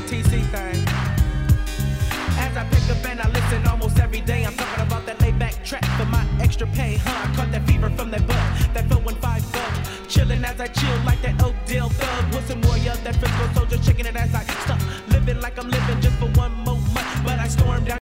TC thing. As I pick up and I listen almost every day, I'm talking about that laid back track for my extra pain, huh? I caught that fever from that bug, that 415 bug. Chillin' as I chill like that Oak Deal thug. With some warrior, that physical soldier, shaking it as I stop living like I'm living just for one more month. But I stormed down.